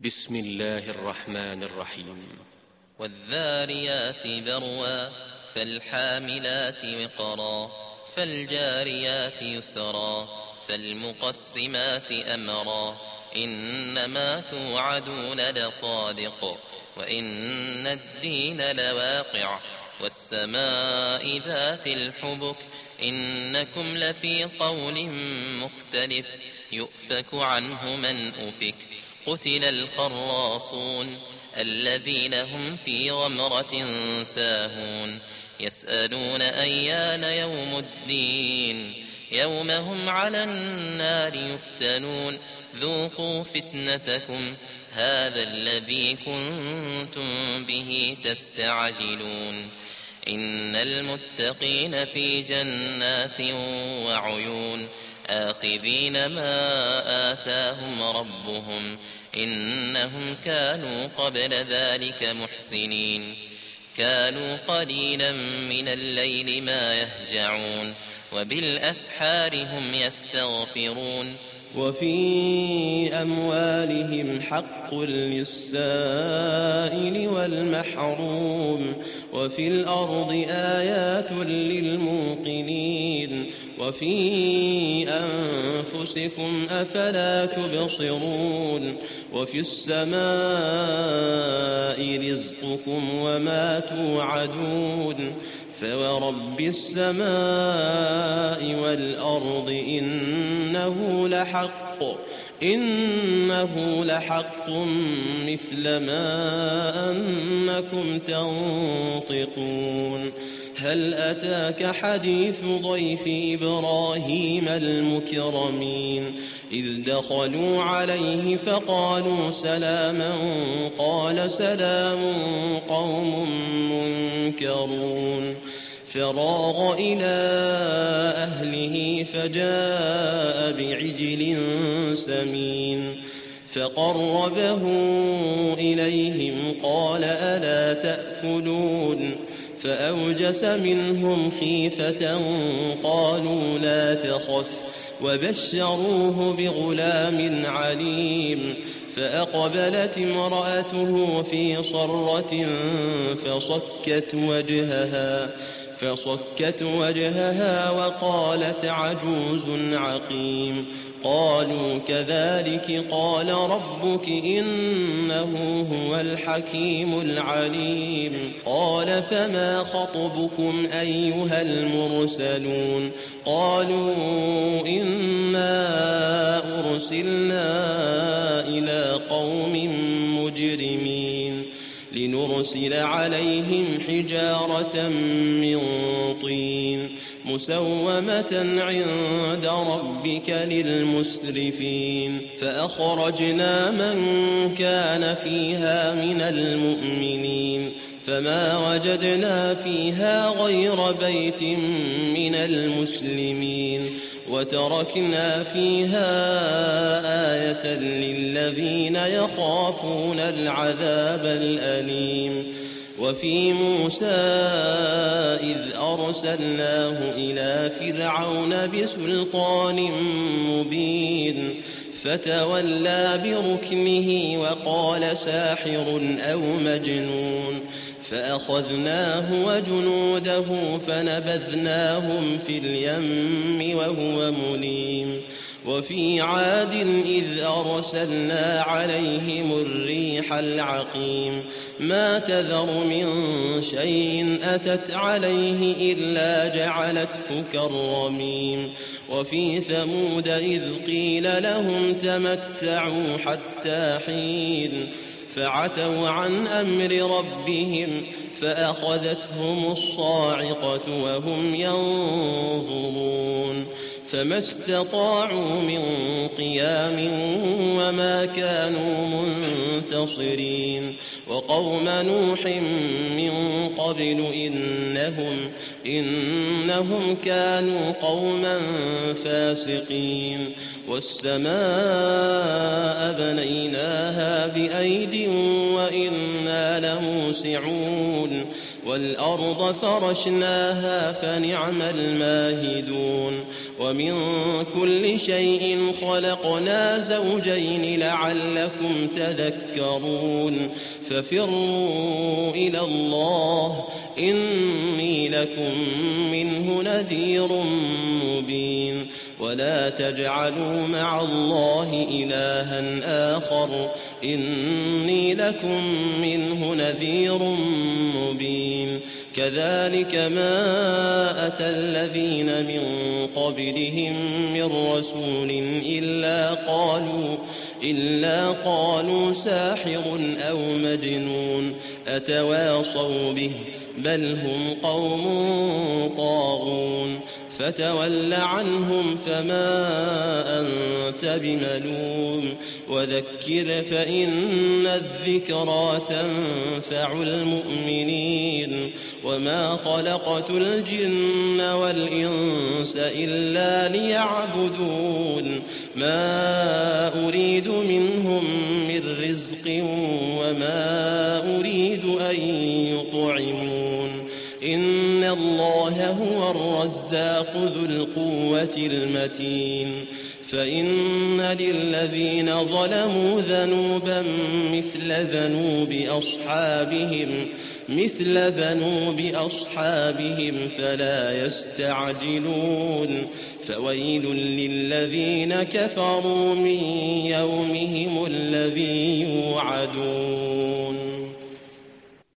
بسم الله الرحمن الرحيم. والذاريات ذروا فالحاملات وقرا فالجاريات يسرا فالمقسمات أمرا إنما توعدون لصادق وإن الدين لواقع والسماء ذات الحبك إنكم لفي قول مختلف يؤفك عنه من أفك قتل الخراصون الذين هم في غمرة ساهون يسألون أيان يوم الدين يوم هم على النار يفتنون ذوقوا فتنتكم هذا الذي كنتم به تستعجلون إن المتقين في جنات وعيون آخذين ما آتاهم ربهم إنهم كانوا قبل ذلك محسنين كانوا قليلا من الليل ما يهجعون وبالأسحار هم يستغفرون وفي أموالهم حق للسائل والمحروم وفي الأرض آيات للموقنين وفي أنفسكم أفلا تبصرون وفي السماء رزقكم وما توعدون فورب السماء والأرض إنه لحق مثل ما أنكم تنطقون هل أتاك حديث ضيف إبراهيم المكرمين إذ دخلوا عليه فقالوا سلاما قال سلام قوم منكرون فراغ إلى أهله فجاء بعجل سمين فقربه إليهم قال ألا تأكلون فأوجس منهم خيفة قالوا لا تخف وبشروه بغلام عليم فأقبلت امرأته في صرة فصكت وجهها وقالت عجوز عقيم قالوا كذلك قال ربك إنه هو الحكيم العليم قال فما خطبكم أيها المرسلون قالوا إنا أرسلنا إلى قوم مجرمين لنرسل عليهم حجارة من طين مسومة عند ربك للمسرفين فأخرجنا من كان فيها من المؤمنين فما وجدنا فيها غير بيت من المسلمين وتركنا فيها آية للذين يخافون العذاب الأليم وفي موسى إذ أرسلناه إلى فرعون بسلطان مبين فتولى بركنه وقال ساحر أو مجنون فأخذناه وجنوده فنبذناهم في اليم وهو مليم وفي عاد إذ أرسلنا عليهم الريح العقيم ما تذر من شيء أتت عليه إلا جعلته كالرميم وفي ثمود إذ قيل لهم تمتعوا حتى حين فعتوا عن أمر ربهم فأخذتهم الصاعقة وهم ينظرون فما استطاعوا من قيام وما كانوا منتصرين وقوم نوح من قبل إنهم كانوا قوما فاسقين والسماء بنيناها بأيد وإنا لموسعون والأرض فرشناها فنعم الماهدون ومن كل شيء خلقنا زوجين لعلكم تذكرون ففروا إلى الله إني لكم منه نذير مبين ولا تجعلوا مع الله إلها آخر إني لكم منه نذير مبين كذلك ما أتى الذين من قبلهم من رسول إلا قالوا ساحر أو مجنون أتواصوا به بل هم قوم طاغون فتول عنهم فما أنت بملوم وذكر فإن الذكرى تنفع المؤمنين وما خلقت الجن والإنس إلا ليعبدون ما أريد منهم من رزق وما أريد أن يطعمون إن الله هو الرزاق ذو القوة المتين فإن للذين ظلموا ذنوبا مثل ذنوب أصحابهم فلا يستعجلون فويل للذين كفروا من يومهم الذي يوعدون